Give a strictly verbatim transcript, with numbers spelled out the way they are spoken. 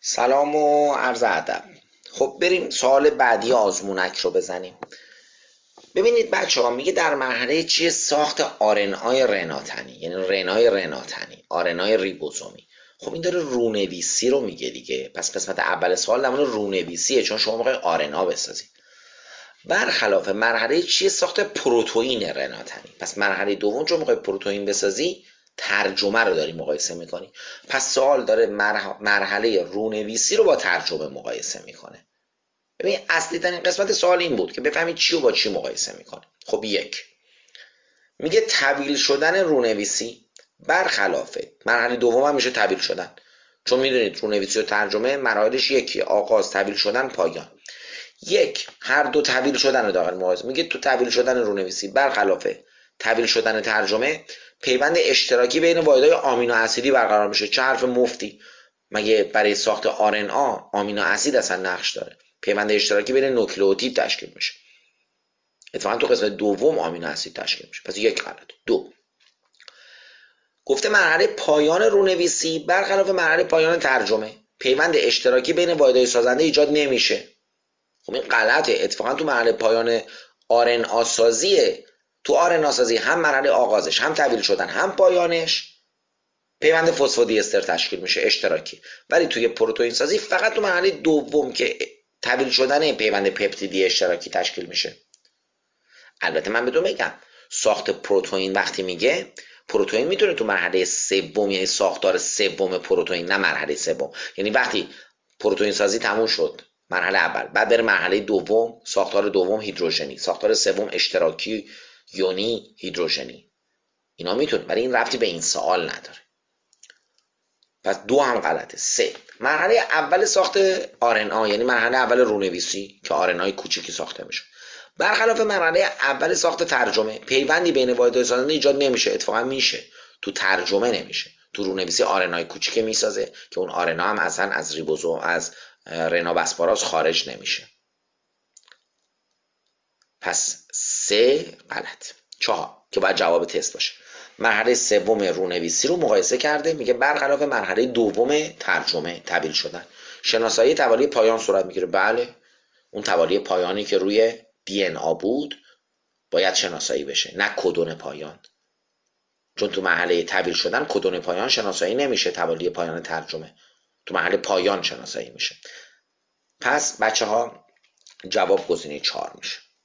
سلام و عرض ادب. خب بریم سوال بعدی آزمونک رو بزنیم. ببینید بچه ها، میگه در مرحله چیه ساخت آرنای رناتنی، یعنی رنای رناتنی، آرنای ریبوزومی. خب این داره رونویسی رو میگه دیگه، پس قسمت اول سوال در مورد رونویسیه، چون شما میخوای آرنا بسازید. برخلاف مرحله چیه ساخت پروتئین رناتنی، پس مرحله دوم چون میخوای پروتئین بسازی ترجمه رو داری مقایسه میکنی. پس سوال داره مرحله رونویسی رو با ترجمه مقایسه میکنه. ببین اصلی ترین قسمت سوال این بود که بفهمید چی و با چی مقایسه میکنه. خب یک میگه تبیین شدن رونویسی برخلاف مرحله دوم هم میشه تبیین شدن، چون میدونید رونویسی و ترجمه مراحلش یکیه، آغاز، تبیین شدن، پایان. یک هر دو تبیین شدن رو داخل مقایسه میگه تو تبیین شدن رونویسی برخلاف تبیین شدن ترجمه پیوند اشتراکی بین واحدهای آمینو اسیدی برقرار میشه. چه حرف مفتی، مگه برای ساخت آر ان آ آمینو اسید اصلا نقش داره؟ پیوند اشتراکی بین نوکلئوتید تشکیل میشه. اتفاقا تو قسمت دوم آمینو اسید تشکیل میشه. پس یک غلط. دو گفته مرحله پایان رونویسی برخلاف مرحله پایان ترجمه پیوند اشتراکی بین واحدهای سازنده ایجاد نمیشه. خب این غلطه. اتفاقا تو مرحله پایان آر ان آ سازیه، تو آر ان آ سازی هم مرحله آغازش، هم تبدیل شدن، هم پایانش پیوند فسفودی استر تشکیل میشه اشتراکی. ولی توی پروتئین سازی فقط تو مرحله دوم که تبدیل شدن پیوند پپتیدی اشتراکی تشکیل میشه. البته من بهتون بگم ساخت پروتئین وقتی میگه پروتئین میتونه تو مرحله سوم، یعنی ساختار سوم پروتئین، نه مرحله سوم. یعنی وقتی پروتئین سازی تموم شد مرحله اول، بعد بره مرحله دوم، ساختار دوم هیدروژنی، ساختار سوم اشتراکی یونی هیدروژنی، اینا میتونه، ولی این ربطی به این سوال نداره. پس دو هم غلطه. سه مرحله اول ساخت آر ان آ، یعنی مرحله اول رونویسی که آر ان آی کوچیکی ساخته میشه، برخلاف مرحله اول ساخت ترجمه پیوندی بین واحدهای سازنده ایجاد نمیشه. اتفاقا میشه، تو ترجمه نمیشه. تو رونویسی آر ان آی کوچیک میسازه که اون آر ان آ هم اصلا از ریبوزوم، از رنابسپاراس خارج نمیشه. پس سه غلط. چهار که باید جواب تست باشه. مرحله سوم رونویسی رو مقایسه کرده، میگه برخلاف مرحله دوم ترجمه تبدیل شدن شناسایی توالی پایان صورت میگیره. بله، اون توالی پایانی که روی دی ان آ بود باید شناسایی بشه، نه کدون پایان، چون تو مرحله تبدیل شدن کدون پایان شناسایی نمیشه، توالی پایان ترجمه تو مرحله پایان شناسایی میشه. پس بچه ها جواب گزینه چهار میشه.